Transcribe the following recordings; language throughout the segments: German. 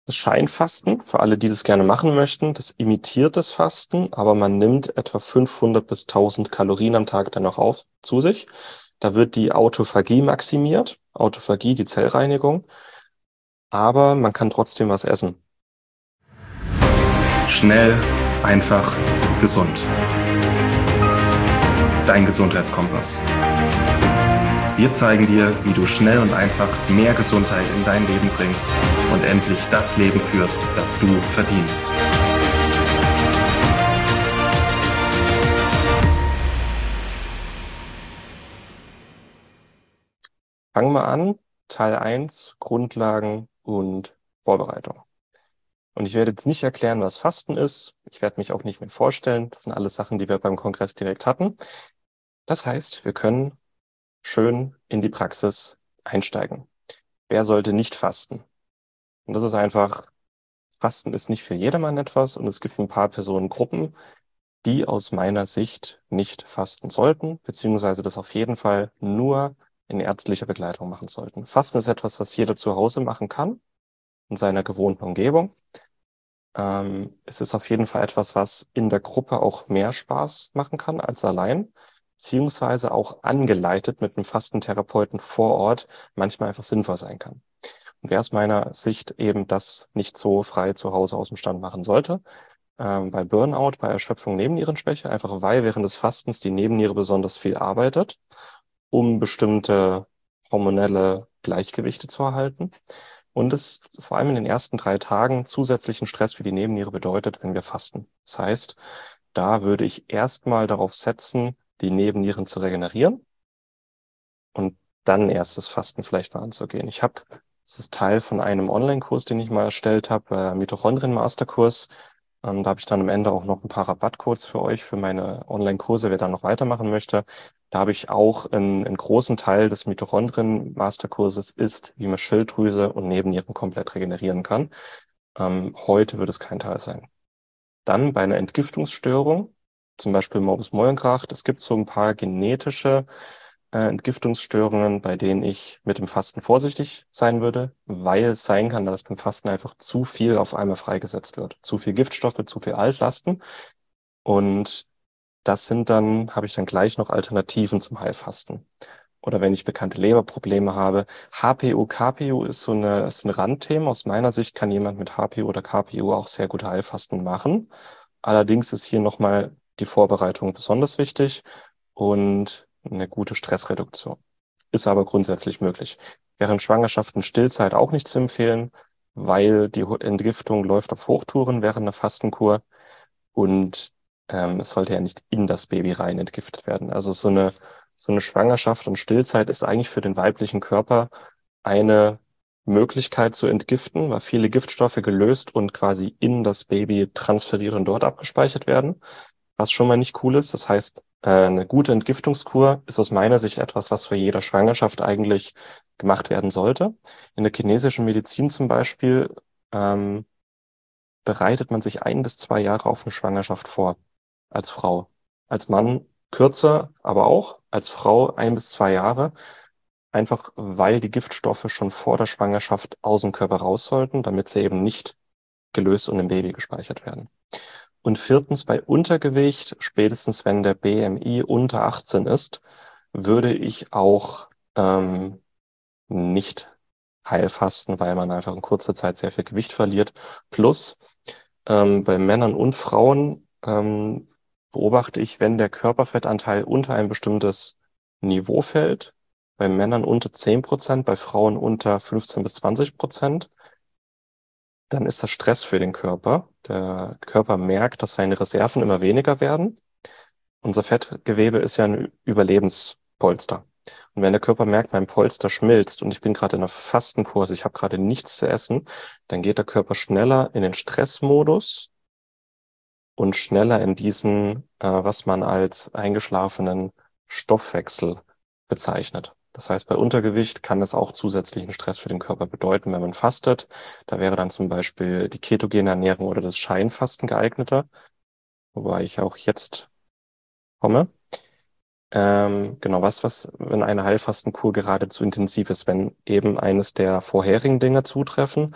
Das Scheinfasten, für alle, die das gerne machen möchten, das imitiert das Fasten, aber man nimmt etwa 500 bis 1000 Kalorien am Tag dann noch auf zu sich. Da wird die Autophagie maximiert, Autophagie, die Zellreinigung, aber man kann trotzdem was essen. Schnell, einfach, gesund. Dein Gesundheitskompass. Wir zeigen dir, wie du schnell und einfach mehr Gesundheit in dein Leben bringst und endlich das Leben führst, das du verdienst. Fangen wir an. Teil 1: Grundlagen und Vorbereitung. Und ich werde jetzt nicht erklären, was Fasten ist. Ich werde mich auch nicht mehr vorstellen. Das sind alles Sachen, die wir beim Kongress direkt hatten. Das heißt, wir können schön in die Praxis einsteigen. Wer sollte nicht fasten? Und das ist einfach, Fasten ist nicht für jedermann etwas und es gibt ein paar Personengruppen, die aus meiner Sicht nicht fasten sollten, beziehungsweise das auf jeden Fall nur in ärztlicher Begleitung machen sollten. Fasten ist etwas, was jeder zu Hause machen kann, in seiner gewohnten Umgebung. Es ist auf jeden Fall etwas, was in der Gruppe auch mehr Spaß machen kann als allein, beziehungsweise auch angeleitet mit einem Fastentherapeuten vor Ort manchmal einfach sinnvoll sein kann. Und wer aus meiner Sicht eben das nicht so frei zu Hause aus dem Stand machen sollte, bei Burnout, bei Erschöpfung, Nebennierenschwäche, einfach weil während des Fastens die Nebenniere besonders viel arbeitet, um bestimmte hormonelle Gleichgewichte zu erhalten. Und es vor allem in den ersten 3 Tagen zusätzlichen Stress für die Nebenniere bedeutet, wenn wir fasten. Das heißt, da würde ich erstmal darauf setzen, die Nebennieren zu regenerieren und dann erst das Fasten vielleicht mal anzugehen. Das ist Teil von einem Online-Kurs, den ich mal erstellt habe, Mitochondrien-Masterkurs. Da habe ich dann am Ende auch noch ein paar Rabattcodes für euch, für meine Online-Kurse, wer da noch weitermachen möchte. Da habe ich auch einen großen Teil des Mitochondrien-Masterkurses ist, wie man Schilddrüse und Nebennieren komplett regenerieren kann. Heute wird es kein Teil sein. Dann bei einer Entgiftungsstörung, zum Beispiel Morbus Mollenkracht, es gibt so ein paar genetische Entgiftungsstörungen, bei denen ich mit dem Fasten vorsichtig sein würde, weil es sein kann, dass beim Fasten einfach zu viel auf einmal freigesetzt wird. Zu viel Giftstoffe, zu viel Altlasten. Und habe ich dann gleich noch Alternativen zum Heilfasten. Oder wenn ich bekannte Leberprobleme habe. HPU, KPU ist so ein Randthema. Aus meiner Sicht kann jemand mit HPU oder KPU auch sehr gut Heilfasten machen. Allerdings ist hier nochmal die Vorbereitung besonders wichtig und eine gute Stressreduktion. Ist aber grundsätzlich möglich. Während Schwangerschaft und Stillzeit auch nicht zu empfehlen, weil die Entgiftung läuft auf Hochtouren während einer Fastenkur und es sollte ja nicht in das Baby rein entgiftet werden. Also so eine Schwangerschaft und Stillzeit ist eigentlich für den weiblichen Körper eine Möglichkeit zu entgiften, weil viele Giftstoffe gelöst und quasi in das Baby transferiert und dort abgespeichert werden, was schon mal nicht cool ist. Das heißt, eine gute Entgiftungskur ist aus meiner Sicht etwas, was für jeder Schwangerschaft eigentlich gemacht werden sollte. In der chinesischen Medizin zum Beispiel ähm, bereitet man sich 1 bis 2 Jahre auf eine Schwangerschaft vor, als Frau. Als Mann kürzer, aber auch als Frau 1 bis 2 Jahre, einfach weil die Giftstoffe schon vor der Schwangerschaft aus dem Körper raus sollten, damit sie eben nicht gelöst und im Baby gespeichert werden. Und viertens, bei Untergewicht, spätestens wenn der BMI unter 18 ist, würde ich auch nicht Heilfasten, weil man einfach in kurzer Zeit sehr viel Gewicht verliert. Plus, bei Männern und Frauen beobachte ich, wenn der Körperfettanteil unter ein bestimmtes Niveau fällt, bei Männern unter 10%, bei Frauen unter 15 bis 20%, dann ist das Stress für den Körper. Der Körper merkt, dass seine Reserven immer weniger werden. Unser Fettgewebe ist ja ein Überlebenspolster. Und wenn der Körper merkt, mein Polster schmilzt und ich bin gerade in einer Fastenkurs, ich habe gerade nichts zu essen, dann geht der Körper schneller in den Stressmodus und schneller in diesen, was man als eingeschlafenen Stoffwechsel bezeichnet. Das heißt, bei Untergewicht kann es auch zusätzlichen Stress für den Körper bedeuten, wenn man fastet. Da wäre dann zum Beispiel die ketogene Ernährung oder das Scheinfasten geeigneter, wobei ich auch jetzt komme. Genau, wenn eine Heilfastenkur gerade zu intensiv ist, wenn eben eines der vorherigen Dinge zutreffen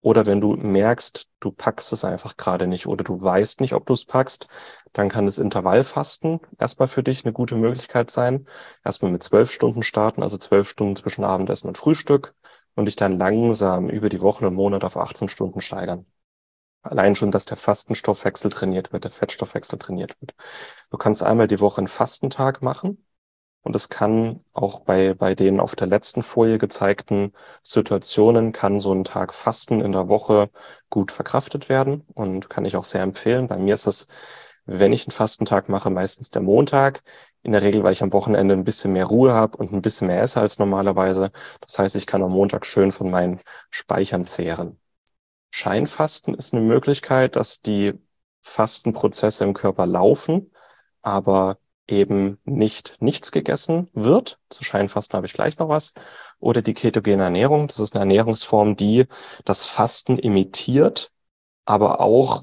Oder wenn du merkst, du packst es einfach gerade nicht oder du weißt nicht, ob du es packst, dann kann das Intervallfasten erstmal für dich eine gute Möglichkeit sein. Erstmal mit 12 Stunden starten, also 12 Stunden zwischen Abendessen und Frühstück und dich dann langsam über die Wochen und Monate auf 18 Stunden steigern. Allein schon, dass der Fastenstoffwechsel trainiert wird, der Fettstoffwechsel trainiert wird. Du kannst einmal die Woche einen Fastentag machen. Und es kann auch bei den auf der letzten Folie gezeigten Situationen, kann so ein Tag Fasten in der Woche gut verkraftet werden und kann ich auch sehr empfehlen. Bei mir ist es, wenn ich einen Fastentag mache, meistens der Montag. In der Regel, weil ich am Wochenende ein bisschen mehr Ruhe habe und ein bisschen mehr esse als normalerweise. Das heißt, ich kann am Montag schön von meinen Speichern zehren. Scheinfasten ist eine Möglichkeit, dass die Fastenprozesse im Körper laufen, aber eben nicht nichts gegessen wird. Zu Scheinfasten habe ich gleich noch was. Oder die ketogene Ernährung. Das ist eine Ernährungsform, die das Fasten imitiert, aber auch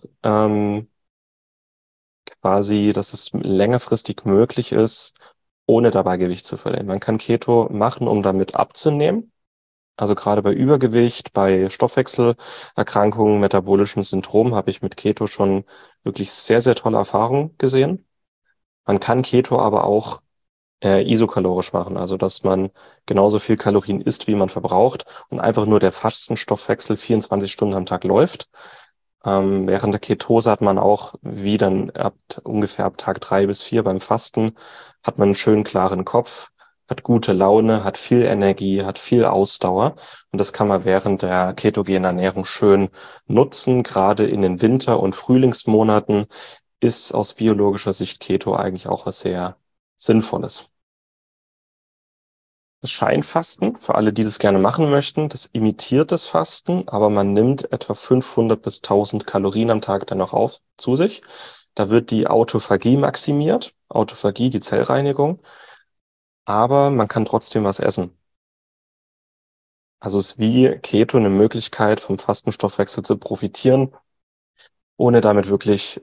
quasi, dass es längerfristig möglich ist, ohne dabei Gewicht zu verlieren. Man kann Keto machen, um damit abzunehmen. Also gerade bei Übergewicht, bei Stoffwechselerkrankungen, metabolischem Syndrom habe ich mit Keto schon wirklich sehr, sehr tolle Erfahrungen gesehen. Man kann Keto aber auch isokalorisch machen, also dass man genauso viel Kalorien isst, wie man verbraucht und einfach nur der Fastenstoffwechsel 24 Stunden am Tag läuft. Während der Ketose hat man auch, wie dann ungefähr ab Tag 3 bis 4 beim Fasten, hat man einen schönen klaren Kopf, hat gute Laune, hat viel Energie, hat viel Ausdauer. Und das kann man während der ketogenen Ernährung schön nutzen. Gerade in den Winter- und Frühlingsmonaten ist aus biologischer Sicht Keto eigentlich auch was sehr Sinnvolles. Das Scheinfasten, für alle, die das gerne machen möchten, das imitiert das Fasten, aber man nimmt etwa 500 bis 1000 Kalorien am Tag dann noch auf zu sich. Da wird die Autophagie maximiert, Autophagie, die Zellreinigung, aber man kann trotzdem was essen. Also ist wie Keto eine Möglichkeit, vom Fastenstoffwechsel zu profitieren, ohne damit wirklich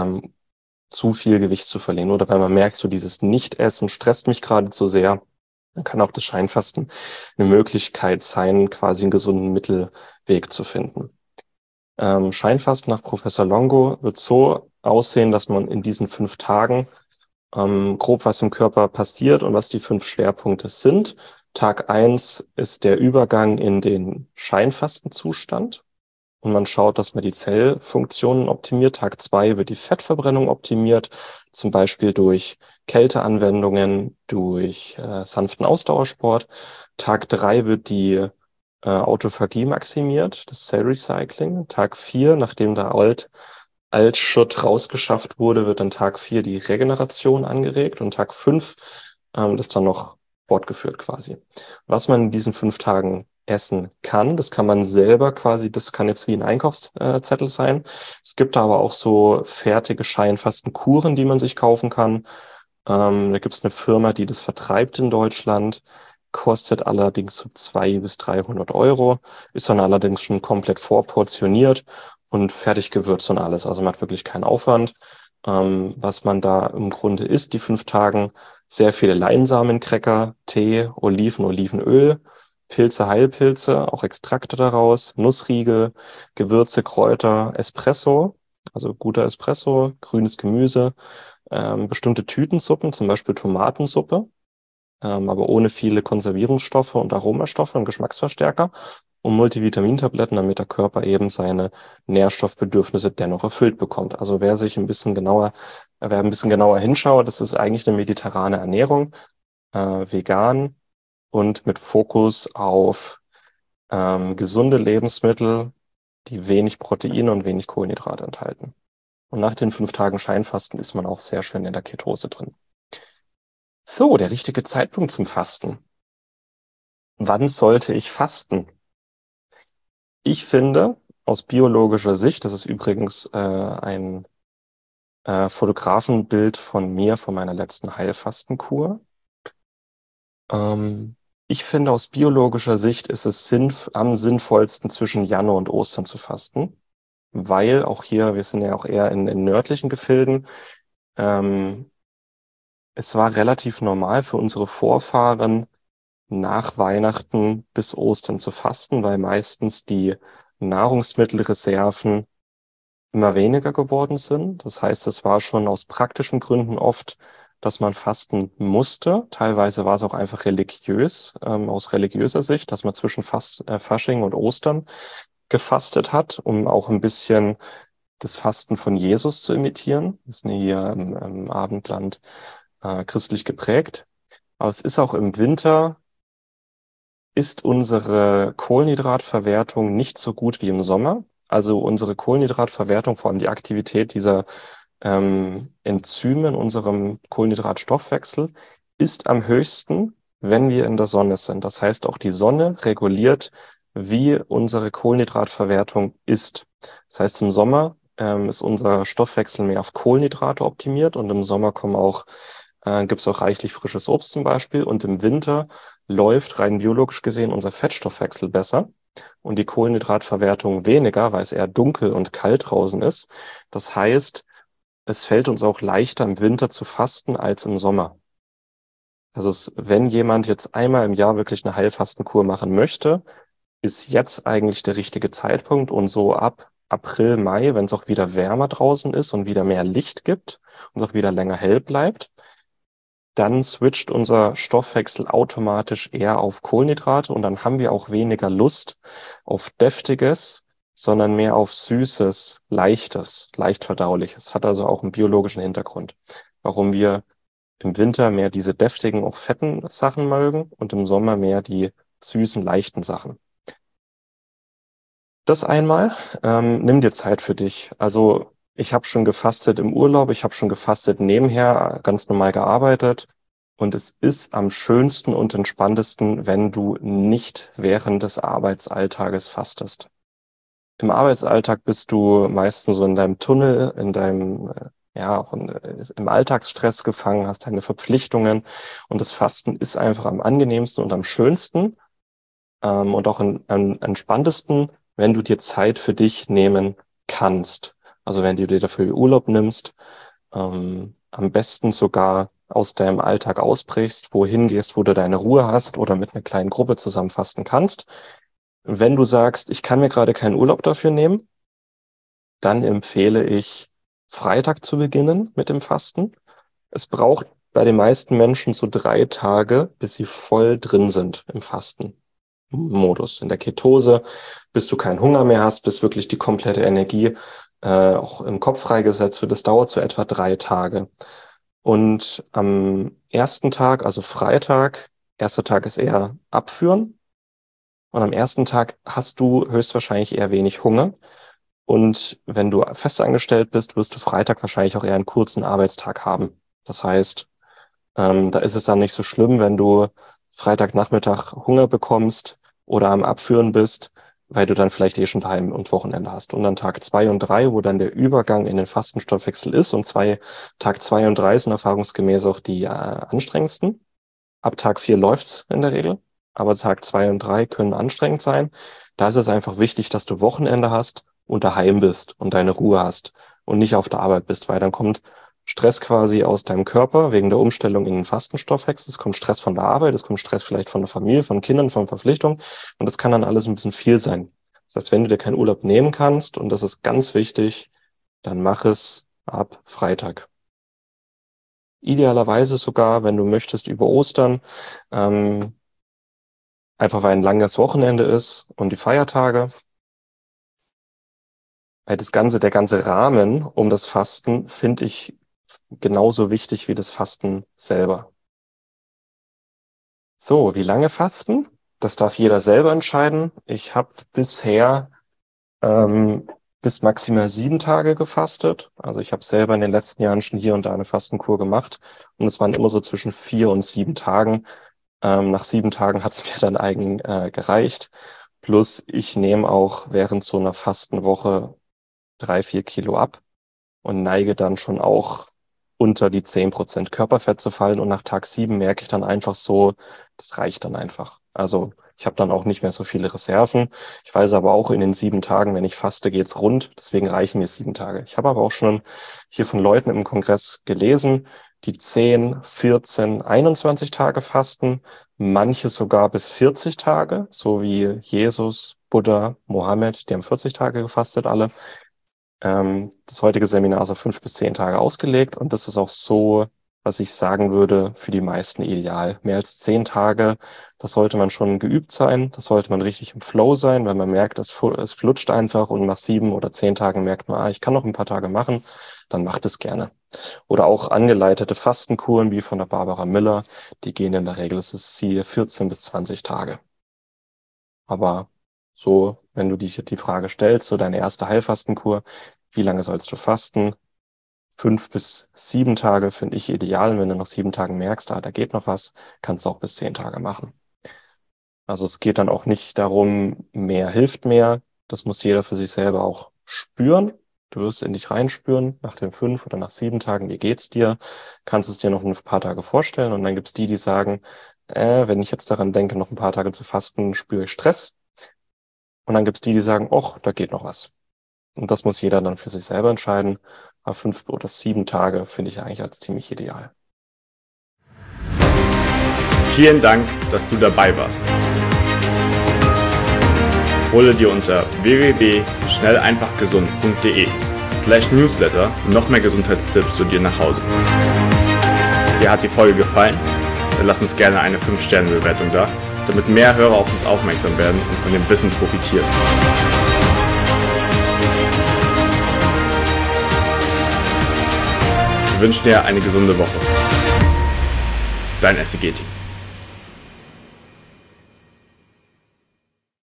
zu viel Gewicht zu verlieren. Oder wenn man merkt, so dieses Nichtessen stresst mich gerade zu sehr, dann kann auch das Scheinfasten eine Möglichkeit sein, quasi einen gesunden Mittelweg zu finden. Scheinfasten nach Professor Longo wird so aussehen, dass man in diesen 5 Tagen grob was im Körper passiert und was die 5 Schwerpunkte sind. Tag 1 ist der Übergang in den Scheinfastenzustand. Und man schaut, dass man die Zellfunktionen optimiert. Tag 2 wird die Fettverbrennung optimiert, zum Beispiel durch Kälteanwendungen, durch sanften Ausdauersport. Tag 3 wird die Autophagie maximiert, das Zellrecycling. Tag 4, nachdem der Altschutt rausgeschafft wurde, wird dann Tag 4 die Regeneration angeregt und Tag 5 das dann noch fortgeführt quasi. Was man in diesen 5 Tagen essen kann, das kann man selber quasi, das kann jetzt wie ein Einkaufszettel sein. Es gibt da aber auch so fertige Scheinfastenkuren, die man sich kaufen kann. Da gibt es eine Firma, die das vertreibt in Deutschland, kostet allerdings so 200 bis 300 Euro, ist dann allerdings schon komplett vorportioniert und fertig gewürzt und alles. Also man hat wirklich keinen Aufwand. Was man da im Grunde isst, die 5 Tagen, sehr viele Leinsamencracker, Tee, Oliven, Olivenöl, Pilze, Heilpilze, auch Extrakte daraus, Nussriegel, Gewürze, Kräuter, Espresso, also guter Espresso, grünes Gemüse, bestimmte Tütensuppen, zum Beispiel Tomatensuppe, aber ohne viele Konservierungsstoffe und Aromastoffe und Geschmacksverstärker und Multivitamintabletten, damit der Körper eben seine Nährstoffbedürfnisse dennoch erfüllt bekommt. Also wer ein bisschen genauer hinschaut, das ist eigentlich eine mediterrane Ernährung, vegan und mit Fokus auf gesunde Lebensmittel, die wenig Proteine und wenig Kohlenhydrate enthalten. Und nach den 5 Tagen Scheinfasten ist man auch sehr schön in der Ketose drin. So, der richtige Zeitpunkt zum Fasten. Wann sollte ich fasten? Ich finde, aus biologischer Sicht, das ist übrigens ein Fotografenbild von mir von meiner letzten Heilfastenkur. Ähm, Ich finde, aus biologischer Sicht ist es am sinnvollsten, zwischen Januar und Ostern zu fasten, weil auch hier, wir sind ja auch eher in nördlichen Gefilden, ähm, es war relativ normal für unsere Vorfahren, nach Weihnachten bis Ostern zu fasten, weil meistens die Nahrungsmittelreserven immer weniger geworden sind. Das heißt, es war schon aus praktischen Gründen oft, dass man fasten musste. Teilweise war es auch einfach religiös, aus religiöser Sicht, dass man zwischen Fasching und Ostern gefastet hat, um auch ein bisschen das Fasten von Jesus zu imitieren. Wir sind hier im Abendland christlich geprägt. Aber es ist auch im Winter, ist unsere Kohlenhydratverwertung nicht so gut wie im Sommer. Also unsere Kohlenhydratverwertung, vor allem die Aktivität dieser Enzyme in unserem Kohlenhydratstoffwechsel, ist am höchsten, wenn wir in der Sonne sind. Das heißt, auch die Sonne reguliert, wie unsere Kohlenhydratverwertung ist. Das heißt, im Sommer ist unser Stoffwechsel mehr auf Kohlenhydrate optimiert und im Sommer gibt es auch reichlich frisches Obst zum Beispiel. Und im Winter läuft rein biologisch gesehen unser Fettstoffwechsel besser und die Kohlenhydratverwertung weniger, weil es eher dunkel und kalt draußen ist. Das heißt, es fällt uns auch leichter im Winter zu fasten als im Sommer. Also wenn jemand jetzt einmal im Jahr wirklich eine Heilfastenkur machen möchte, ist jetzt eigentlich der richtige Zeitpunkt und so ab April, Mai, wenn es auch wieder wärmer draußen ist und wieder mehr Licht gibt und es auch wieder länger hell bleibt, dann switcht unser Stoffwechsel automatisch eher auf Kohlenhydrate und dann haben wir auch weniger Lust auf Deftiges, sondern mehr auf Süßes, Leichtes, leicht verdauliches. Hat also auch einen biologischen Hintergrund, warum wir im Winter mehr diese deftigen, auch fetten Sachen mögen und im Sommer mehr die süßen, leichten Sachen. Das einmal, nimm dir Zeit für dich. Also ich habe schon gefastet im Urlaub, ich habe schon gefastet nebenher, ganz normal gearbeitet. Und es ist am schönsten und entspanntesten, wenn du nicht während des Arbeitsalltages fastest. Im Arbeitsalltag bist du meistens so in deinem Tunnel, in deinem, ja, auch im Alltagsstress gefangen, hast deine Verpflichtungen. Und das Fasten ist einfach am angenehmsten und am schönsten, und auch am entspanntesten, wenn du dir Zeit für dich nehmen kannst. Also wenn du dir dafür Urlaub nimmst, am besten sogar aus deinem Alltag ausbrichst, wohin gehst, wo du deine Ruhe hast oder mit einer kleinen Gruppe zusammen fasten kannst. Wenn du sagst, ich kann mir gerade keinen Urlaub dafür nehmen, dann empfehle ich, Freitag zu beginnen mit dem Fasten. Es braucht bei den meisten Menschen so 3 Tage, bis sie voll drin sind im Fastenmodus. In der Ketose, bis du keinen Hunger mehr hast, bis wirklich die komplette Energie auch im Kopf freigesetzt wird. Das dauert so etwa 3 Tage. Und am ersten Tag, also Freitag, erster Tag ist eher Abführen. Und am ersten Tag hast du höchstwahrscheinlich eher wenig Hunger. Und wenn du festangestellt bist, wirst du Freitag wahrscheinlich auch eher einen kurzen Arbeitstag haben. Das heißt, da ist es dann nicht so schlimm, wenn du Freitagnachmittag Hunger bekommst oder am Abführen bist, weil du dann vielleicht eh schon Heim- und Wochenende hast. Und dann Tag 2 und 3, wo dann der Übergang in den Fastenstoffwechsel ist und Tag 2 und 3 sind erfahrungsgemäß auch die anstrengendsten. Ab Tag 4 läuft's in der Regel, aber Tag 2 und 3 können anstrengend sein. Da ist es einfach wichtig, dass du Wochenende hast und daheim bist und deine Ruhe hast und nicht auf der Arbeit bist, weil dann kommt Stress quasi aus deinem Körper wegen der Umstellung in den Fastenstoffwechsel. Es kommt Stress von der Arbeit, es kommt Stress vielleicht von der Familie, von Kindern, von Verpflichtungen und das kann dann alles ein bisschen viel sein. Das heißt, wenn du dir keinen Urlaub nehmen kannst, und das ist ganz wichtig, dann mach es ab Freitag. Idealerweise sogar, wenn du möchtest, über Ostern, ähm, einfach weil ein langes Wochenende ist und die Feiertage. Weil der ganze Rahmen um das Fasten finde ich genauso wichtig wie das Fasten selber. So, wie lange fasten? Das darf jeder selber entscheiden. Ich habe bisher ähm, bis maximal 7 Tage gefastet. Also ich habe selber in den letzten Jahren schon hier und da eine Fastenkur gemacht und es waren immer so zwischen 4 und 7 Tagen. Nach 7 Tagen hat es mir dann gereicht. Plus ich nehme auch während so einer Fastenwoche 3, 4 Kilo ab und neige dann schon auch unter die 10% Körperfett zu fallen. Und nach Tag 7 merke ich dann einfach so, das reicht dann einfach. Also ich habe dann auch nicht mehr so viele Reserven. Ich weiß aber auch, in den 7 Tagen, wenn ich faste, geht's rund. Deswegen reichen mir 7 Tage. Ich habe aber auch schon hier von Leuten im Kongress gelesen, die 10, 14, 21 Tage fasten, manche sogar bis 40 Tage, so wie Jesus, Buddha, Mohammed, die haben 40 Tage gefastet alle. Das heutige Seminar ist auf 5 bis 10 Tage ausgelegt und das ist auch so, was ich sagen würde, für die meisten ideal. Mehr als 10 Tage, das sollte man schon geübt sein, das sollte man richtig im Flow sein, weil man merkt, es flutscht einfach und nach 7 oder 10 Tagen merkt man, ich kann noch ein paar Tage machen, dann macht es gerne. Oder auch angeleitete Fastenkuren wie von der Barbara Miller, die gehen in der Regel so 14 bis 20 Tage. Aber so, wenn du dich die Frage stellst, so deine erste Heilfastenkur, wie lange sollst du fasten? 5 bis 7 Tage finde ich ideal. Und wenn du nach 7 Tagen merkst, da geht noch was, kannst du auch bis 10 Tage machen. Also es geht dann auch nicht darum, mehr hilft mehr. Das muss jeder für sich selber auch spüren. Du wirst in dich reinspüren, nach den 5 oder nach 7 Tagen, wie geht's dir? Kannst du es dir noch ein paar Tage vorstellen? Und dann gibt's die sagen, wenn ich jetzt daran denke, noch ein paar Tage zu fasten, spüre ich Stress. Und dann gibt's die sagen, och, da geht noch was. Und das muss jeder dann für sich selber entscheiden. Aber 5 oder 7 Tage finde ich eigentlich als ziemlich ideal. Vielen Dank, dass du dabei warst. Hole dir unter www.schnelleinfachgesund.de/newsletter noch mehr Gesundheitstipps zu dir nach Hause. Dir hat die Folge gefallen? Dann lass uns gerne eine 5-Sterne-Bewertung da, damit mehr Hörer auf uns aufmerksam werden und von dem Wissen profitieren. Wir wünschen dir eine gesunde Woche. Dein SEG-Team.